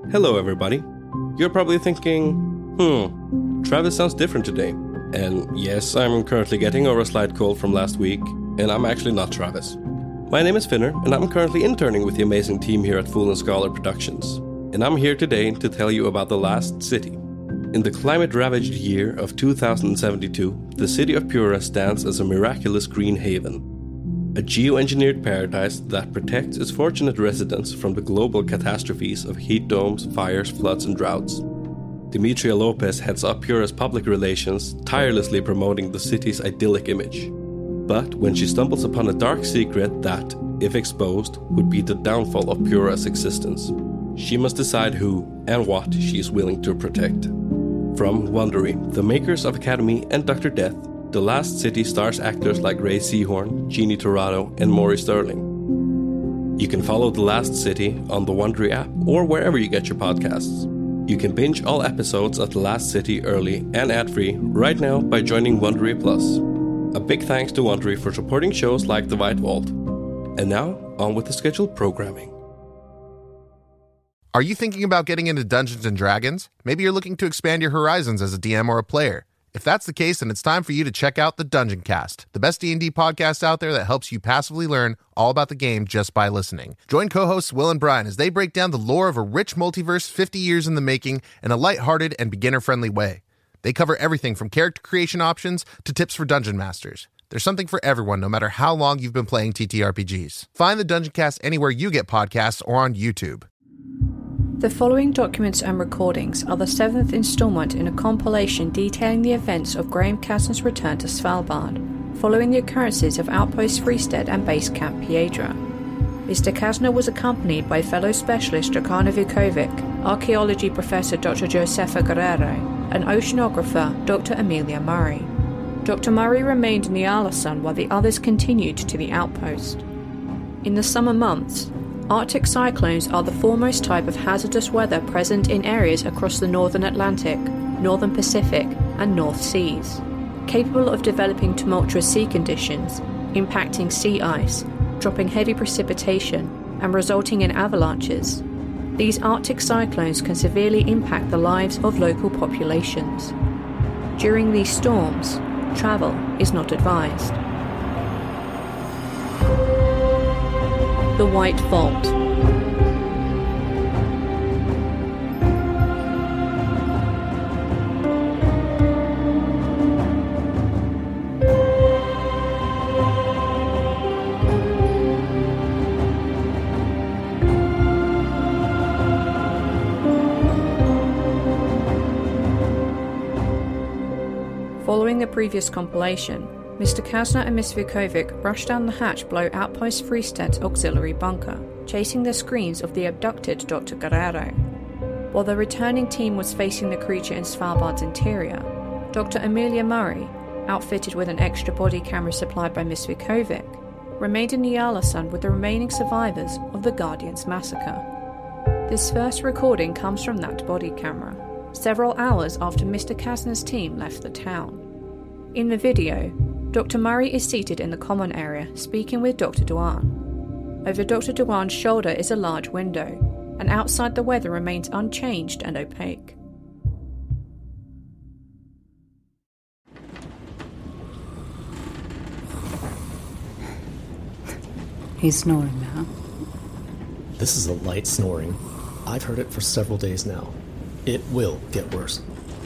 Hello everybody. You're probably thinking, Travis sounds different today. And yes, I'm currently getting over a slight cold from last week, and I'm actually not Travis. My name is Finner, and I'm currently interning with the amazing team here at Fool and Scholar Productions. And I'm here today to tell you about The Last City. In the climate-ravaged year of 2072, the city of Pura stands as a miraculous green haven. A geoengineered paradise that protects its fortunate residents from the global catastrophes of heat domes, fires, floods, and droughts. Demetria Lopez heads up Pura's public relations, tirelessly promoting the city's idyllic image. But when she stumbles upon a dark secret that, if exposed, would be the downfall of Pura's existence, she must decide who and what she is willing to protect. From Wondery, the makers of Academy and Dr. Death, The Last City stars actors like Ray Seahorn, Jeannie Torrado, and Maury Sterling. You can follow The Last City on the Wondery app or wherever you get your podcasts. You can binge all episodes of The Last City early and ad-free right now by joining Wondery Plus. A big thanks to Wondery for supporting shows like The White Vault. And now, on with the scheduled programming. Are you thinking about getting into Dungeons & Dragons? Maybe you're looking to expand your horizons as a DM or a player. If that's the case, then it's time for you to check out the Dungeon Cast, the best D&D podcast out there that helps you passively learn all about the game just by listening. Join co-hosts Will and Brian as they break down the lore of a rich multiverse 50 years in the making in a lighthearted and beginner-friendly way. They cover everything from character creation options to tips for dungeon masters. There's something for everyone, no matter how long you've been playing TTRPGs. Find the Dungeon Cast anywhere you get podcasts or on YouTube. The following documents and recordings are the 7th installment in a compilation detailing the events of Graham Casner's return to Svalbard, following the occurrences of Outpost Freestead and Base Camp Piedra. Mr. Casner was accompanied by fellow specialist Dragana Vukovic, archaeology professor Dr. Josefa Guerrero, and oceanographer Dr. Amelia Murray. Dr. Murray remained in the Alasan while the others continued to the outpost. In the summer months, Arctic cyclones are the foremost type of hazardous weather present in areas across the northern Atlantic, northern Pacific, and North Seas, capable of developing tumultuous sea conditions, impacting sea ice, dropping heavy precipitation, and resulting in avalanches. These Arctic cyclones can severely impact the lives of local populations. During these storms, travel is not advised. The White Vault. Following the previous compilation, Mr. Casner and Miss Vukovic rushed down the hatch below Outpost Freestead's auxiliary bunker, chasing the screams of the abducted Dr. Guerrero. While the returning team was facing the creature in Svalbard's interior, Dr. Amelia Murray, outfitted with an extra body camera supplied by Miss Vukovic, remained in the Alasan with the remaining survivors of the Guardians massacre. This first recording comes from that body camera, several hours after Mr. Casner's team left the town. In the video, Dr. Murray is seated in the common area, speaking with Dr. Dewan. Over Dr. Dewan's shoulder is a large window, and outside the weather remains unchanged and opaque. He's snoring now. This is a light snoring. I've heard it for several days now. It will get worse.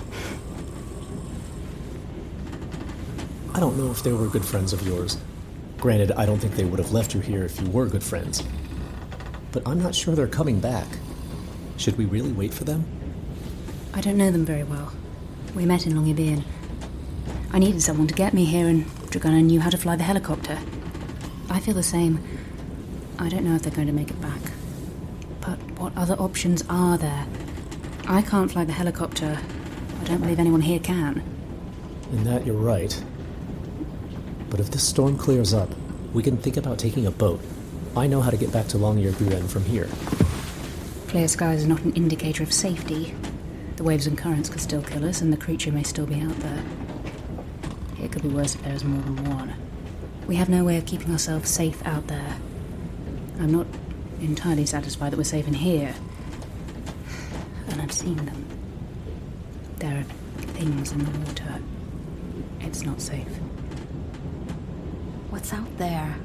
I don't know if they were good friends of yours. Granted, I don't think they would have left you here if you were good friends. But I'm not sure they're coming back. Should we really wait for them? I don't know them very well. We met in Longyearbyen. I needed someone to get me here, and Dragana knew how to fly the helicopter. I feel the same. I don't know if they're going to make it back. But what other options are there? I can't fly the helicopter. I don't believe anyone here can. In that, you're right. But if this storm clears up, we can think about taking a boat. I know how to get back to Longyearbyen from here. Clear skies are not an indicator of safety. The waves and currents could still kill us, and the creature may still be out there. It could be worse if there is more than one. We have no way of keeping ourselves safe out there. I'm not entirely satisfied that we're safe in here. and I've seen them. There are things in the water. It's not safe. What's out there?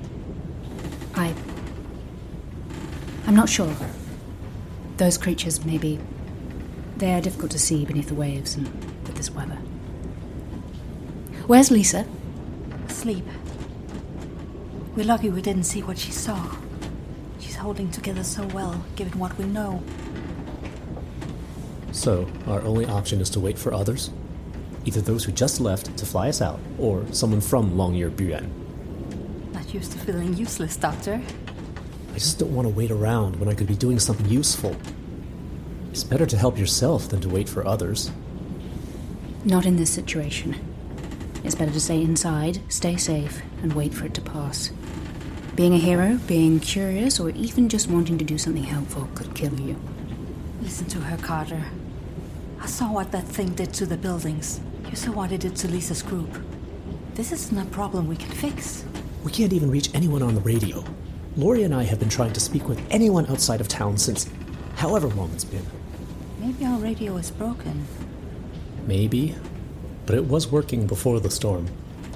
I'm not sure. Those creatures, maybe... They're difficult to see beneath the waves and with this weather. Where's Lisa? Asleep. We're lucky we didn't see what she saw. She's holding together so well, given what we know. So, our only option is to wait for others? Either those who just left to fly us out, or someone from Longyear Buan. Not used to feeling useless, Doctor. I just don't want to wait around when I could be doing something useful. It's better to help yourself than to wait for others. Not in this situation. It's better to stay inside, stay safe, and wait for it to pass. Being a hero, being curious, or even just wanting to do something helpful could kill you. Listen to her, Carter. I saw what that thing did to the buildings. You saw what it did to Lisa's group. This isn't a problem we can fix. We can't even reach anyone on the radio. Lori and I have been trying to speak with anyone outside of town since however long it's been. Maybe our radio is broken. Maybe, but it was working before the storm.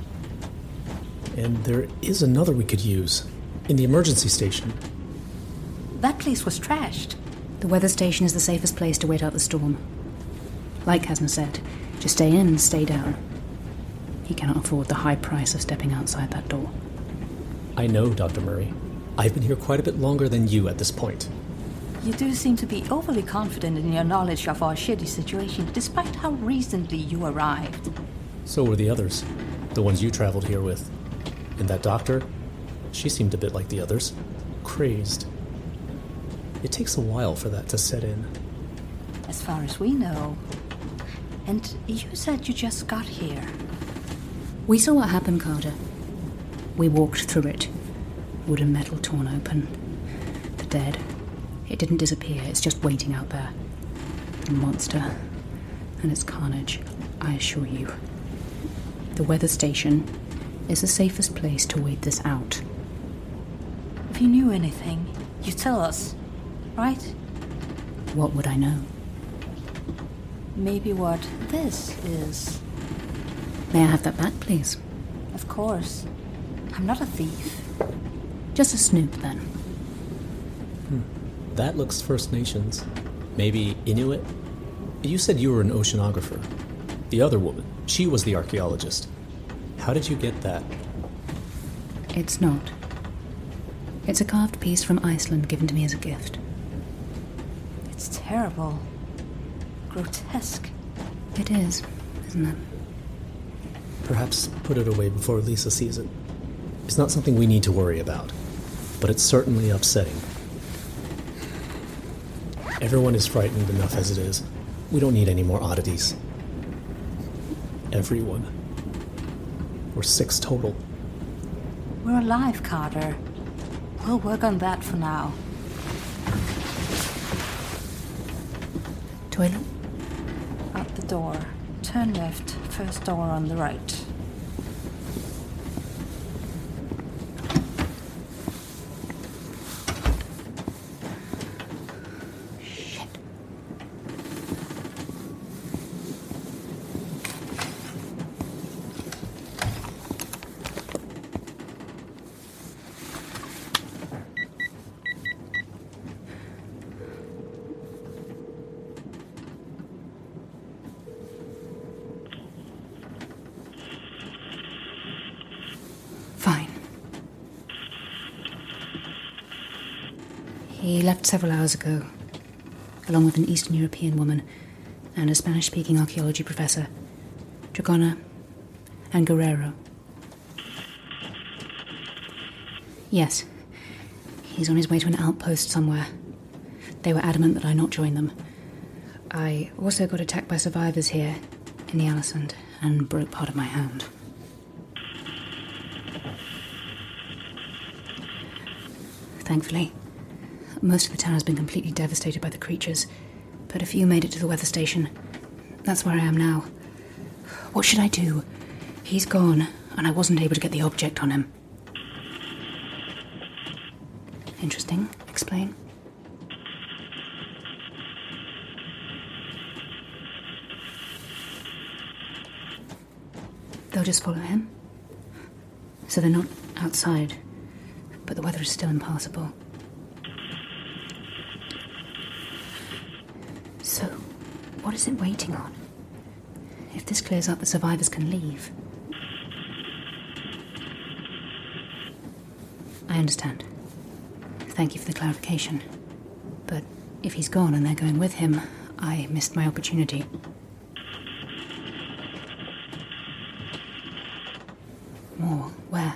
And there is another we could use, in the emergency station. That place was trashed. The weather station is the safest place to wait out the storm. Like Casner said, just stay in and stay down. He cannot afford the high price of stepping outside that door. I know, Dr. Murray. I've been here quite a bit longer than you at this point. You do seem to be overly confident in your knowledge of our shitty situation, despite how recently you arrived. So were the others, the ones you traveled here with. And that doctor, she seemed a bit like the others, crazed. It takes a while for that to set in. As far as we know. And you said you just got here. We saw what happened, Carter. We walked through it. Wood and metal torn open. The dead. It didn't disappear, it's just waiting out there. The monster. And its carnage, I assure you. The weather station is the safest place to wait this out. If you knew anything, you'd tell us, right? What would I know? Maybe what this is. May I have that back, please? Of course. I'm not a thief. Just a snoop, then. That looks First Nations. Maybe Inuit? You said you were an oceanographer. The other woman, she was the archaeologist. How did you get that? It's not. It's a carved piece from Iceland given to me as a gift. It's terrible. Grotesque. It is, isn't it? Perhaps put it away before Lisa sees it. It's not something we need to worry about, but it's certainly upsetting. Everyone is frightened enough as it is. We don't need any more oddities. Everyone. We're 6 total. We're alive, Carter. We'll work on that for now. Toilet? Out the door. Turn left. First door on the right. Fine. He left several hours ago, along with an Eastern European woman and a Spanish-speaking archaeology professor, Dragona and Guerrero. Yes, he's on his way to an outpost somewhere. They were adamant that I not join them. I also got attacked by survivors here in the Alisand and broke part of my hand. Thankfully, most of the town has been completely devastated by the creatures, but a few made it to the weather station. That's where I am now. What should I do? He's gone, and I wasn't able to get the object on him. Interesting. Explain. they'll just follow him. So they're not outside, but the weather is still impassable. So, what is it waiting on? If this clears up, the survivors can leave. I understand. Thank you for the clarification. But if he's gone and they're going with him, I missed my opportunity. More? Where?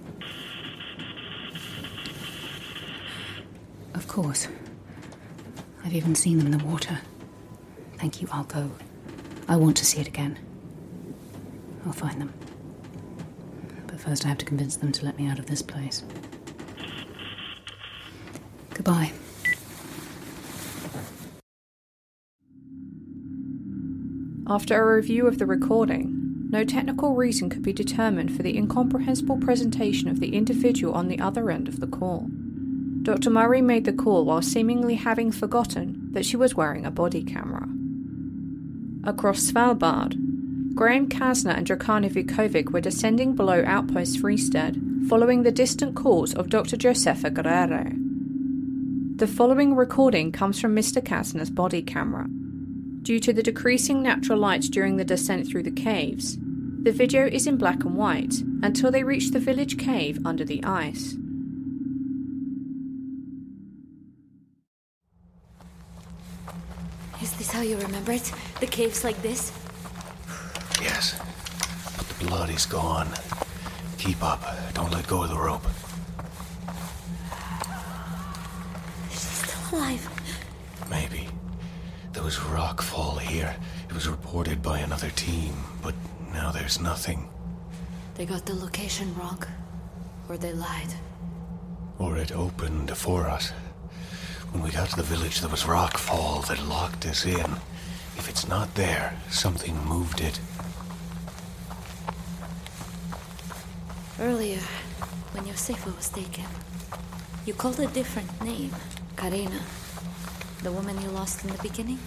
Of course. I've even seen them in the water. Thank you, I'll go. I want to see it again. I'll find them. But first I have to convince them to let me out of this place. Goodbye. After a review of the recording, no technical reason could be determined for the incomprehensible presentation of the individual on the other end of the call. Dr. Murray made the call while seemingly having forgotten that she was wearing a body camera. Across Svalbard, Graham Kasner and Dragana Vukovic were descending below Outpost Fristead, following the distant calls of Dr. Josefa Guerrero. The following recording comes from Mr. Kasner's body camera. Due to the decreasing natural light during the descent through the caves, the video is in black and white until they reach the village cave under the ice. Is this how you remember it? The caves like this? Yes, but the blood is gone. Keep up. Don't let go of the rope. Is she still alive? Maybe. There was rockfall here. It was reported by another team, but now there's nothing. They got the location wrong. Or they lied. Or it opened for us. When we got to the village, there was rockfall that locked us in. If it's not there, something moved it. Earlier, when Josefa was taken, you called a different name. Karina. The woman you lost in the beginning?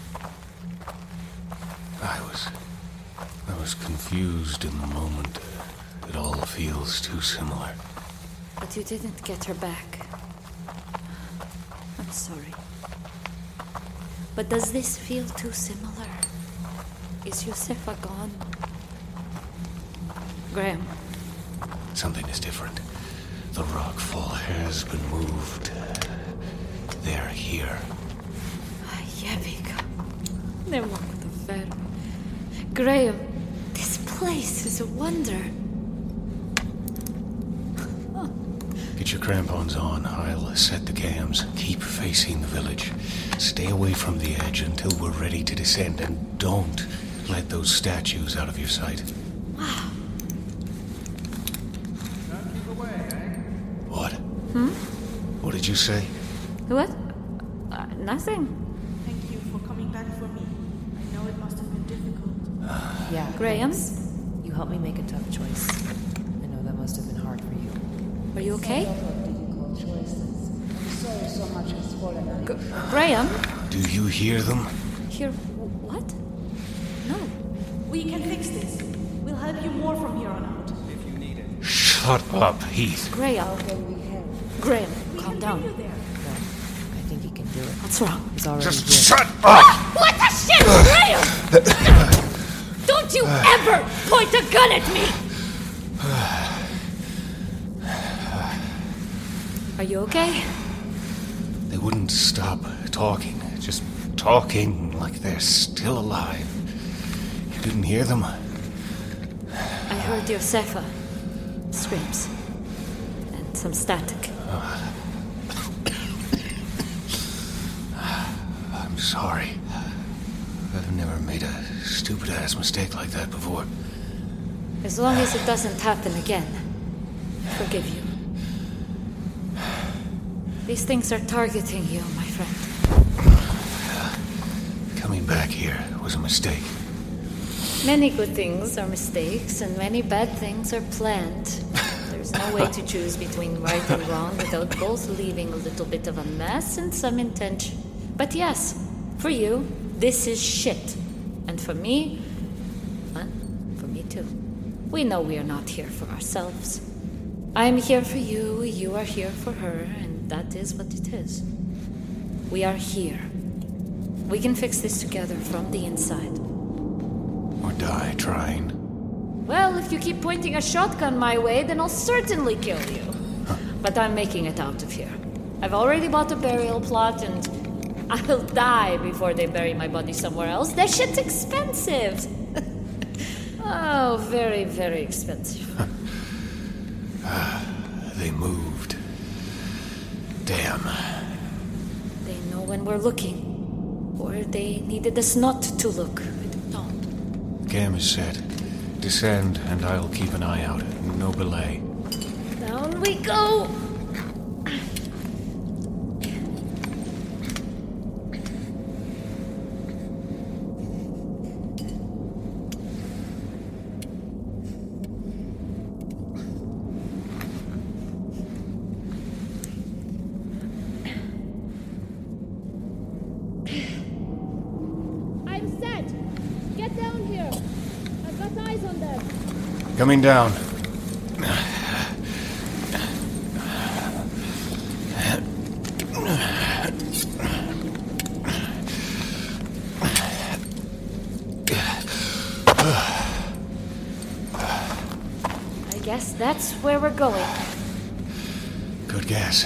I was confused in the moment. It all feels too similar. But you didn't get her back. I'm sorry. But does this feel too similar? Is Josefa gone? Graham. Something is different. The rockfall has been moved. They're here. Jevica. Ne mogu da verujem. Graham, this place is a wonder. Get your crampons on. I'll set the cams. Keep facing the village. Stay away from the edge until we're ready to descend, and don't let those statues out of your sight. What? What did you say? What? Nothing. Thank you for coming back for me. I know it must have been difficult. Yeah, Graham? You helped me make a tough choice. I know that must have been hard for you. Are you okay? Difficult choices. I'm sorry so much has fallen on you. Graham? Do you hear them? Hear what? No. We can fix this. We'll help you more from here on out. Shut up, Heath. Graham. How can we help? Graham, calm down. You there. I think he can do it. What's wrong? He's already Just here. shut up! What the shit, Graham? Don't you ever point a gun at me! Are you okay? They wouldn't stop talking. Just talking like they're still alive. You didn't hear them? I heard Josefa. Screams. And some static. I'm sorry. I've never made a stupid-ass mistake like that before. As long as it doesn't happen again, I forgive you. These things are targeting you, my friend. Coming back here was a mistake. Many good things are mistakes, and many bad things are planned. There's no way to choose between right and wrong without both leaving a little bit of a mess and some intention. But yes, for you, this is shit. And for me, well, for me too. We know we are not here for ourselves. I am here for you, you are here for her, and that is what it is. We are here. We can fix this together from the inside. Or die trying. Well, if you keep pointing a shotgun my way, then I'll certainly kill you. But I'm making it out of here. I've already bought a burial plot, and I'll die before they bury my body somewhere else. That shit's expensive. Oh, very, very expensive. They moved. Damn. They know when we're looking. Or they needed us not to look. I don't know. Cam is set. Descend, and I'll keep an eye out. No belay. Down we go! Coming down. I guess that's where we're going. Good guess.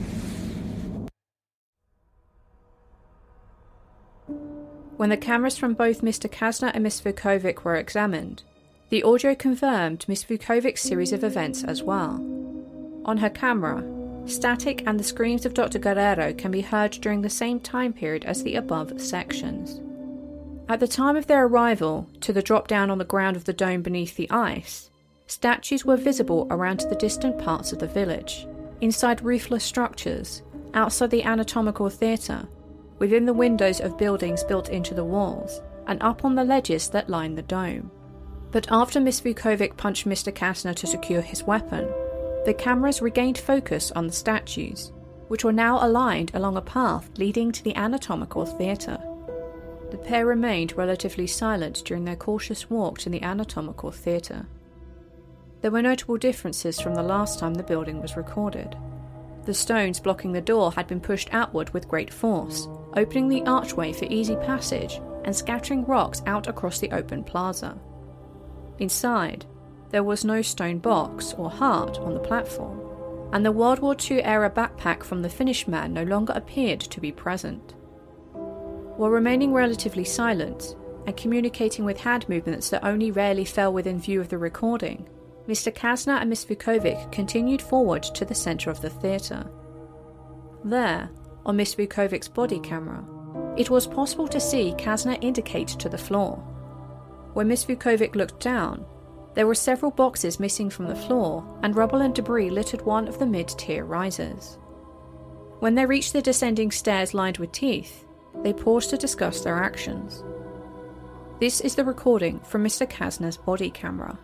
When the cameras from both Mr. Kasner and Miss Vukovic were examined, the audio confirmed Miss Vukovic's series of events as well. On her camera, static and the screams of Dr. Guerrero can be heard during the same time period as the above sections. At the time of their arrival to the drop down on the ground of the dome beneath the ice, statues were visible around the distant parts of the village, inside roofless structures, outside the anatomical theatre, within the windows of buildings built into the walls, and up on the ledges that line the dome. But after Miss Vukovic punched Mr. Kasner to secure his weapon, the cameras regained focus on the statues, which were now aligned along a path leading to the anatomical theatre. The pair remained relatively silent during their cautious walk to the anatomical theatre. There were notable differences from the last time the building was recorded. The stones blocking the door had been pushed outward with great force, opening the archway for easy passage and scattering rocks out across the open plaza. Inside, there was no stone box or heart on the platform, and the World War II-era backpack from the Finnish man no longer appeared to be present. While remaining relatively silent, and communicating with hand movements that only rarely fell within view of the recording, Mr. Kasner and Miss Vukovic continued forward to the centre of the theatre. There, on Miss Vukovic's body camera, it was possible to see Kasner indicate to the floor. When Miss Vukovic looked down, there were several boxes missing from the floor, and rubble and debris littered one of the mid-tier risers. When they reached the descending stairs lined with teeth, they paused to discuss their actions. This is the recording from Mr. Kasner's body camera.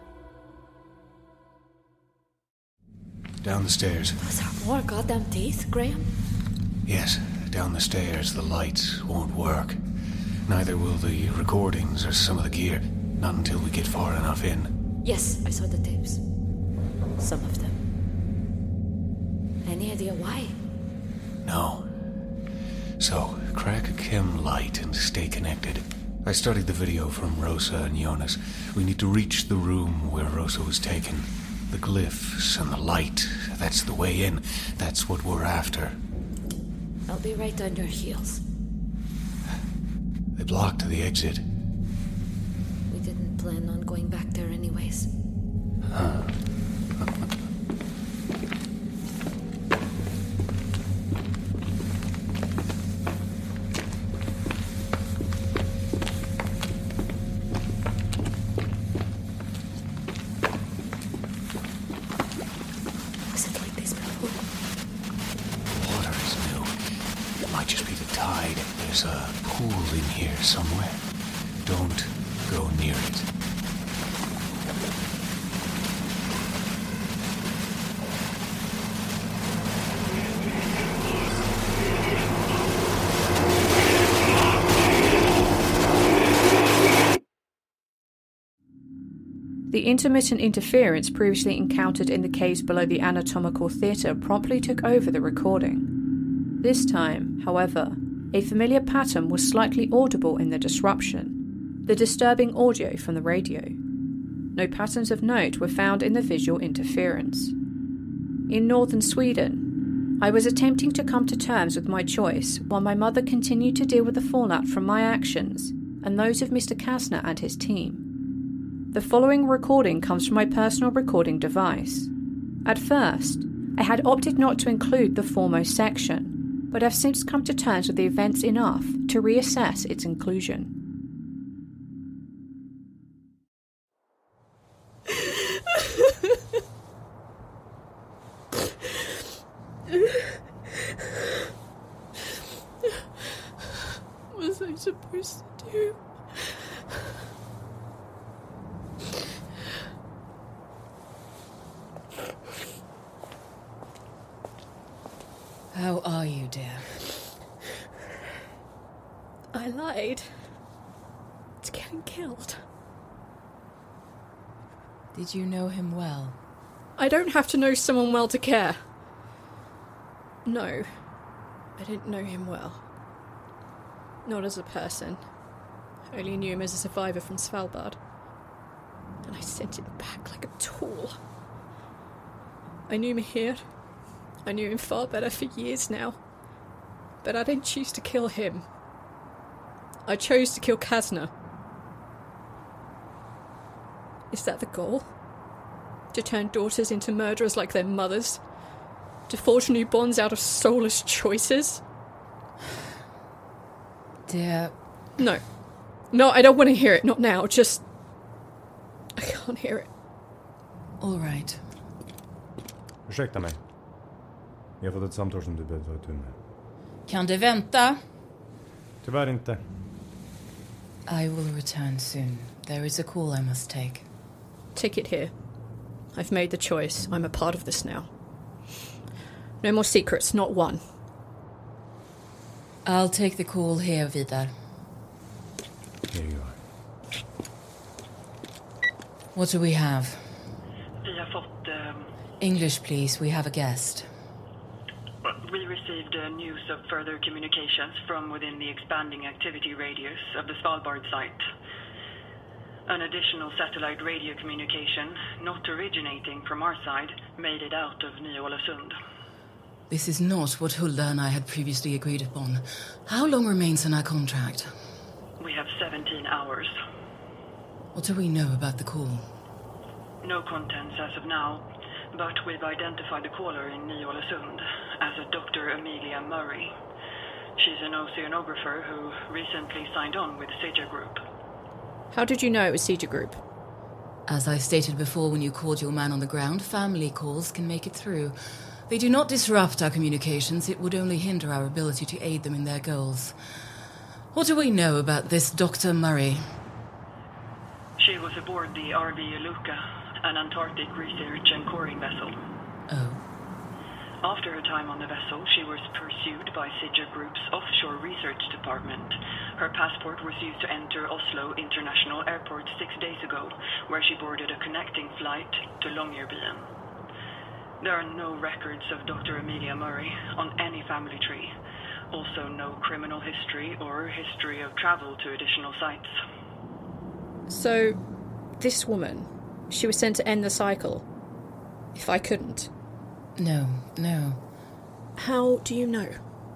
Down the stairs. Was there more goddamn teeth, Graham? Yes, down the stairs. The lights won't work. Neither will the recordings or some of the gear. Not until we get far enough in. Yes, I saw the tapes. Some of them. Any idea why? No. So, crack a chem light and stay connected. I studied the video from Rosa and Jonas. We need to reach the room where Rosa was taken. The glyphs and the light, that's the way in. That's what we're after. I'll be right on your heels. They blocked the exit. We didn't plan on going back there anyways. Huh. Was it like this before? The water is new. It might just be the tide. There's a pool in here somewhere. Don't go near it. The intermittent interference previously encountered in the caves below the anatomical theatre promptly took over the recording. This time, however, a familiar pattern was slightly audible in the disruption, the disturbing audio from the radio. No patterns of note were found in the visual interference. In northern Sweden, I was attempting to come to terms with my choice while my mother continued to deal with the fallout from my actions and those of Mr. Kastner and his team. The following recording comes from my personal recording device. At first, I had opted not to include the foremost section, but have since come to terms with the events enough to reassess its inclusion. What was I supposed to do? How are you, dear? I lied. It's getting killed. Did you know him well? I don't have to know someone well to care. No, I didn't know him well. Not as a person. I only knew him as a survivor from Svalbard. And I sent him back like a tool. I knew him here. I knew him far better for years now. But I didn't choose to kill him. I chose to kill Kastner. Is that the goal? To turn daughters into murderers like their mothers? To forge new bonds out of soulless choices? Dear... No. No, I don't want to hear it. Not now. Just... I can't hear it. All right. Ursäkta mig. Jag har fått ett samtal som du behöver ta itu med. Kan det vänta? Tyvärr inte. I will return soon. There is a call I must take. Take it here. I've made the choice. I'm a part of this now. No more secrets, not one. I'll take the call here, Vidar. Here you are. What do we have? Vi har fått... English, please. We have a guest. We received news of further communications from within the expanding activity radius of the Svalbard site. An additional satellite radio communication, not originating from our side, made it out of Ny-Ålesund. This is not what Hulda and I had previously agreed upon. How long remains in our contract? We have 17 hours. What do we know about the call? No contents as of now, but we've identified the caller in Ny-Ålesund as a Dr. Amelia Murray. She's an oceanographer who recently signed on with Sija Group. How did you know it was Sija Group? As I stated before when you called your man on the ground, family calls can make it through. They do not disrupt our communications, it would only hinder our ability to aid them in their goals. What do we know about this Dr. Murray? She was aboard the RV Luca, an Antarctic research and coring vessel. Oh. After her time on the vessel, she was pursued by Sija Group's offshore research department. Her passport was used to enter Oslo International Airport 6 days ago, where she boarded a connecting flight to Longyearbyen. There are no records of Dr. Amelia Murray on any family tree. Also no criminal history or history of travel to additional sites. So, this woman, she was sent to end the cycle. If I couldn't. No. How do you know?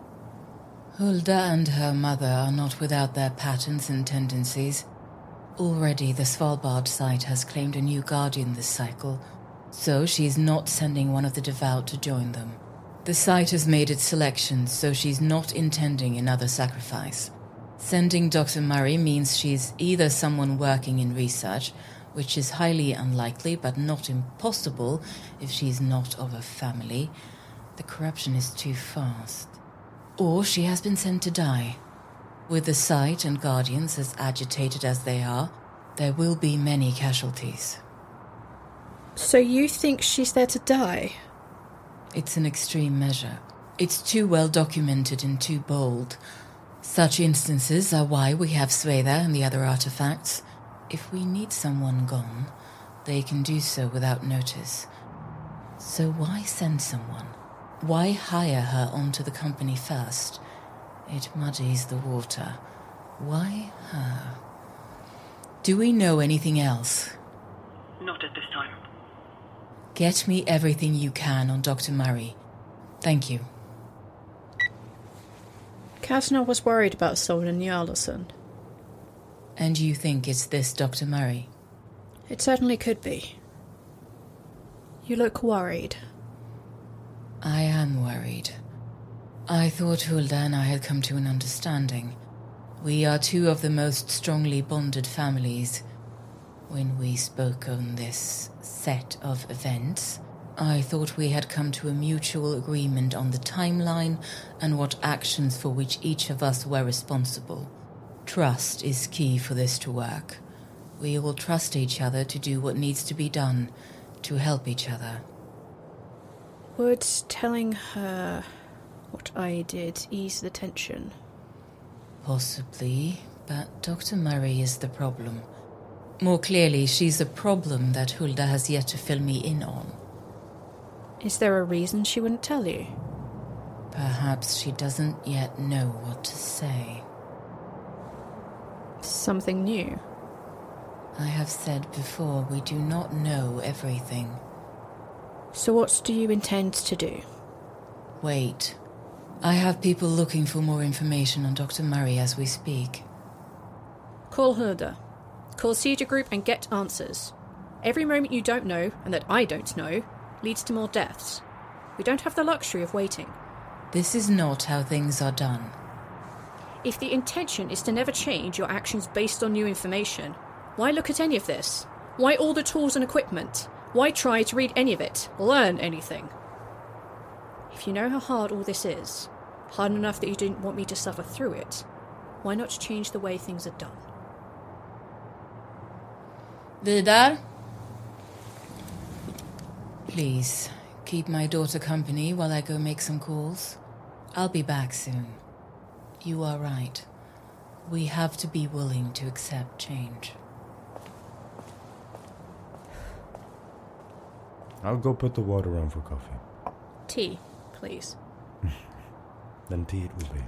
Hulda and her mother are not without their patterns and tendencies. Already the Svalbard site has claimed a new guardian this cycle, so she's not sending one of the devout to join them. The site has made its selections, so she's not intending another sacrifice. Sending Dr. Murray means she's either someone working in research, which is highly unlikely but not impossible if she's not of a family. The corruption is too fast. Or she has been sent to die. With the site and guardians as agitated as they are, there will be many casualties. So you think she's there to die? It's an extreme measure. It's too well documented and too bold. Such instances are why we have Sveda and the other artifacts. If we need someone gone, they can do so without notice. So why send someone? Why hire her onto the company first? It muddies the water. Why her? Do we know anything else? Not at this time. Get me everything you can on Dr. Murray. Thank you. Kasner was worried about Solon Jarlason. And you think it's this Dr. Murray? It certainly could be. You look worried. I am worried. I thought Hulda and I had come to an understanding. We are two of the most strongly bonded families. When we spoke on this set of events, I thought we had come to a mutual agreement on the timeline and what actions for which each of us were responsible. Trust is key for this to work. We all trust each other to do what needs to be done, to help each other. Would telling her what I did ease the tension? Possibly, but Dr. Murray is the problem. More clearly, she's a problem that Hulda has yet to fill me in on. Is there a reason she wouldn't tell you? Perhaps she doesn't yet know what to say. Something new? I have said before, we do not know everything. So what do you intend to do? Wait. I have people looking for more information on Dr. Murray as we speak. Call Hulda. Call Cedar Group and get answers. Every moment you don't know, and that I don't know, leads to more deaths. We don't have the luxury of waiting. This is not how things are done. If the intention is to never change your actions based on new information, why look at any of this? Why all the tools and equipment? Why try to read any of it, learn anything? If you know how hard all this is, hard enough that you didn't want me to suffer through it, why not change the way things are done? Vidar? Please, keep my daughter company while I go make some calls. I'll be back soon. You are right. We have to be willing to accept change. I'll go put the water on for coffee. Tea, please. Then tea it will be.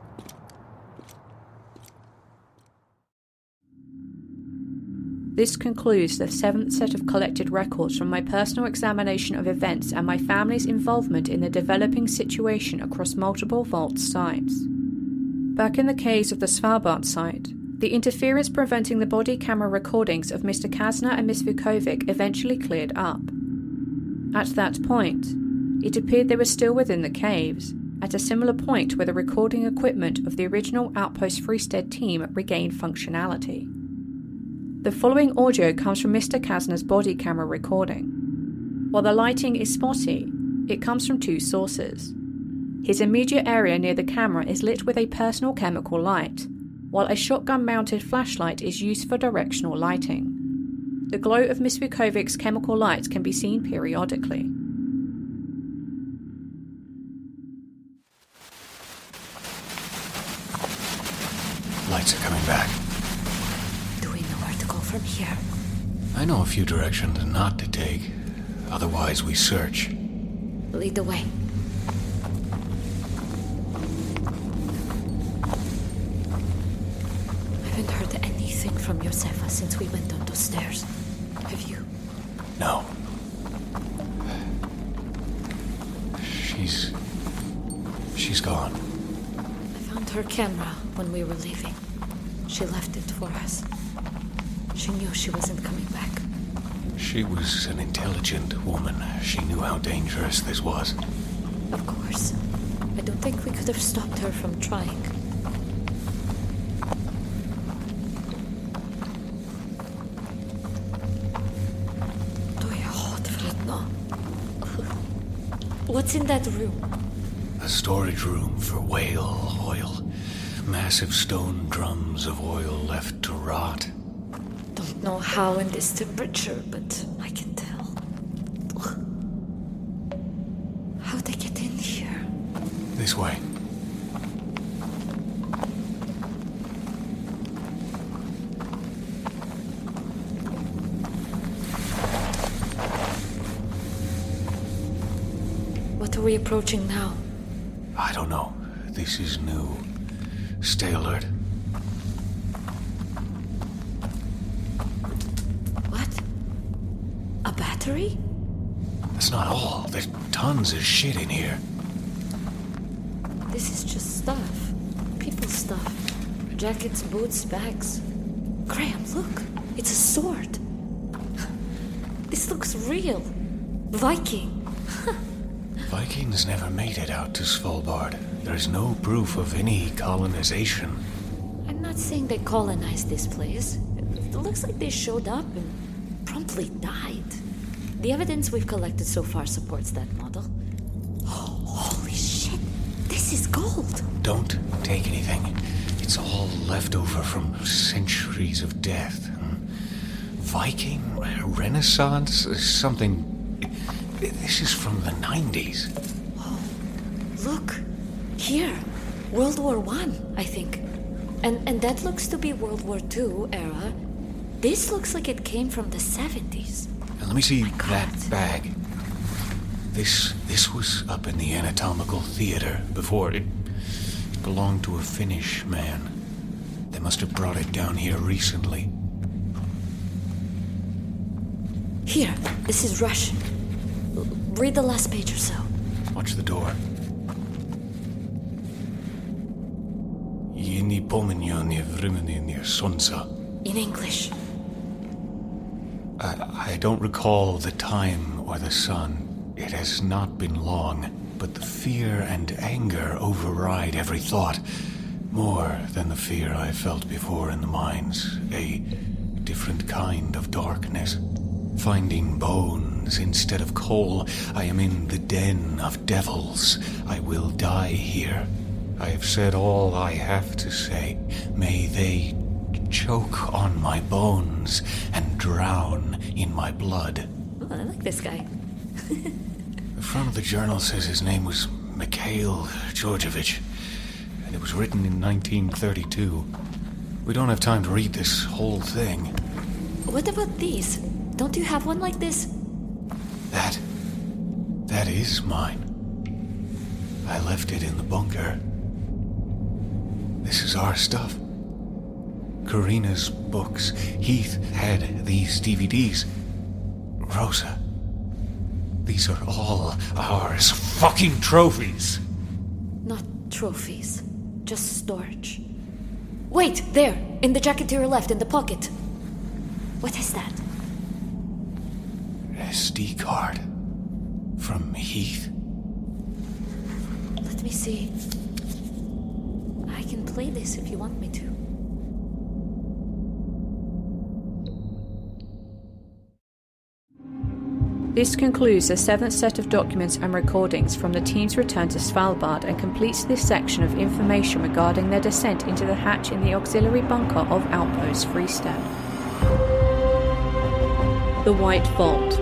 This concludes the 7th set of collected records from my personal examination of events and my family's involvement in the developing situation across multiple vault sites. Back in the caves of the Svalbard site, the interference preventing the body camera recordings of Mr. Kasner and Miss Vukovic eventually cleared up. At that point, it appeared they were still within the caves, at a similar point where the recording equipment of the original Outpost Freestead team regained functionality. The following audio comes from Mr. Kasner's body camera recording. While the lighting is spotty, it comes from two sources. His immediate area near the camera is lit with a personal chemical light, while a shotgun-mounted flashlight is used for directional lighting. The glow of Miss Vukovic's chemical light can be seen periodically. Lights are coming back. Do we know where to go from here? I know a few directions not to take. Otherwise, we search. Lead the way. I haven't heard anything from Josefa since we went up those stairs. Have you? No. She's gone. I found her camera when we were leaving. She left it for us. She knew she wasn't coming back. She was an intelligent woman. She knew how dangerous this was. Of course. I don't think we could have stopped her from trying. What's in that room? A storage room for whale oil. Massive stone drums of oil left to rot. Don't know how in this temperature, but I can tell. How'd they get in here? This way. we approaching now? I don't know. This is new. Stay alert. What? A battery? That's not all. There's tons of shit in here. This is just stuff. People's stuff. Jackets, boots, bags. Graham, look. It's a sword. This looks real. Viking. Vikings never made it out to Svalbard. There's no proof of any colonization. I'm not saying they colonized this place. It looks like they showed up and promptly died. The evidence we've collected so far supports that model. Oh, holy shit! This is gold! Don't take anything. It's all left over from centuries of death. Viking? Renaissance? Something... This is from the 90s. Oh, look. Here. World War I, I think. And that looks to be World War II era. This looks like it came from the 70s. Now, let me see that bag. This was up in the anatomical theater before. It belonged to a Finnish man. They must have brought it down here recently. Here, this is Russian. Read the last page or so. Watch the door. In English. I don't recall the time or the sun. It has not been long, but the fear and anger override every thought. More than the fear I felt before in the mines. A different kind of darkness. Finding bones instead of coal, I am in the den of devils. I will die here. I have said all I have to say. May they choke on my bones and drown in my blood. Oh, I like this guy. The front of the journal says his name was Mikhail Georgievich, and it was written in 1932. We don't have time to read this whole thing. What about these? Don't you have one like this? That is mine. I left it in the bunker. This is our stuff. Karina's books. Heath had these DVDs. Rosa. These are all ours. Fucking trophies. Not trophies. Just storage. Wait, there! In the jacket to your left, in the pocket. What is that? SD card. From Heath. Let me see. I can play this if you want me to. This concludes the 7th set of documents and recordings from the team's return to Svalbard and completes this section of information regarding their descent into the hatch in the auxiliary bunker of Outpost Freestead. The White Vault.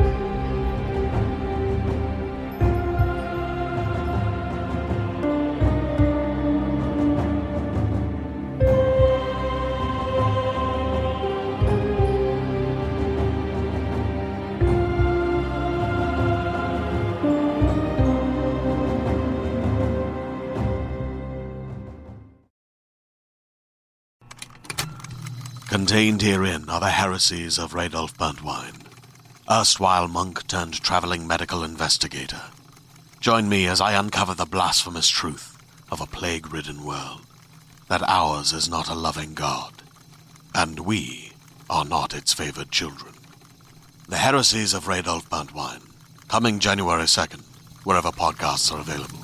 Contained herein are the heresies of Radolf Burntwine, erstwhile monk turned traveling medical investigator. Join me as I uncover the blasphemous truth of a plague-ridden world, that ours is not a loving God, and we are not its favored children. The heresies of Radolf Burntwine, coming January 2nd, wherever podcasts are available.